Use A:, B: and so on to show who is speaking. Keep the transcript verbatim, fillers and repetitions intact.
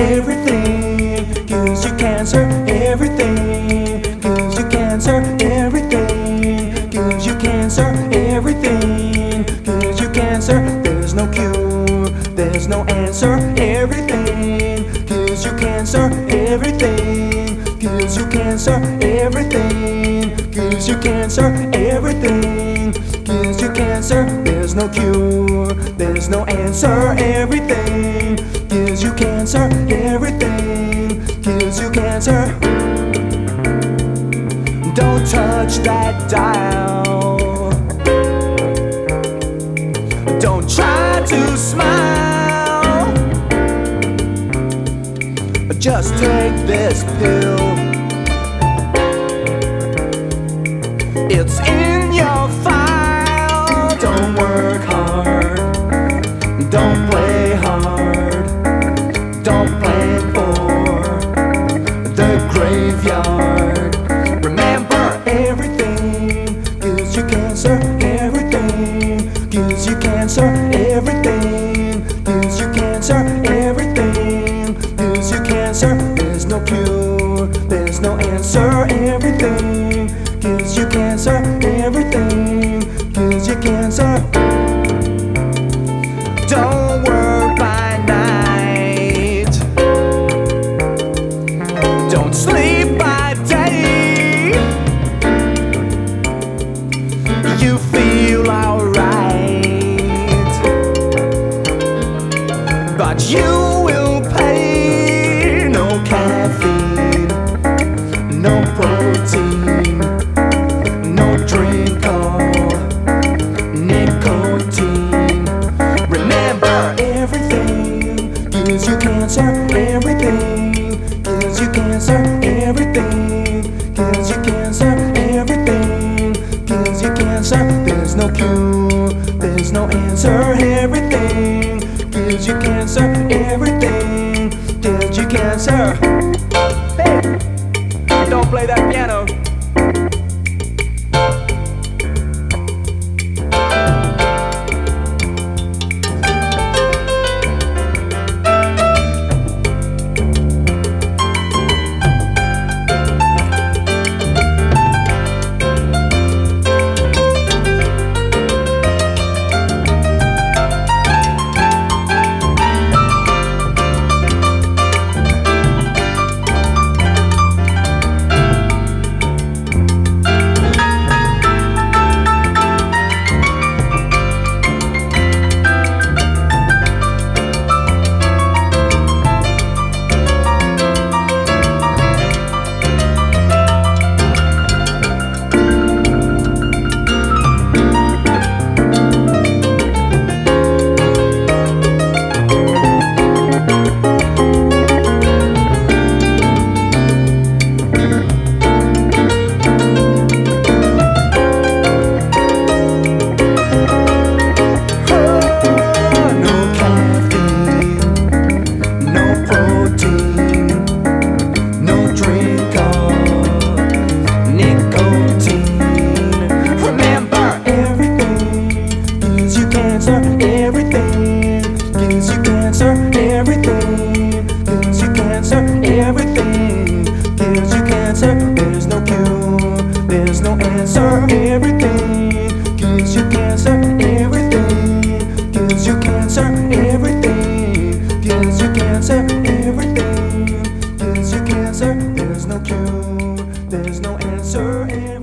A: everything. Gives you cancer, everything. Gives you cancer, everything. Gives you cancer, everything. Gives you cancer, there's no cure, there's no answer, everything. Gives you cancer, everything. Gives you cancer, everything. Gives you cancer, everything. Gives you cancer, there's no cure, there's no answer, everything. Gives you cancer, everything. Gives you cancer. Don't touch that dial. Don't try to smile. Just take this pill. It's in your file. Don't work hard. Don't play hard. Don't plan for the graveyard. Remember, everything gives you cancer. Everything gives you cancer. Everything gives you cancer. Everything gives you cancer. There's no cure, there's no answer. Everything gives you cancer. Everything gives you cancer. Don't work by night. Don't sleep by day. You feel alright, but you will pay. No caffeine, no protein, no drink or nicotine. Remember, everything gives you cancer. Everything gives you cancer. Everything gives you cancer. Everything gives you cancer. There's no cure, there's no answer. Everything gives you cancer. Everything gives you cancer. Hey, don't play that piano. Everything gives you cancer. Everything gives you cancer. Everything gives you cancer. There's no cure, there's no answer. Everything gives you cancer. Everything gives you cancer. Everything gives you cancer. Everything gives you cancer. There's no cure, there's no answer. Everything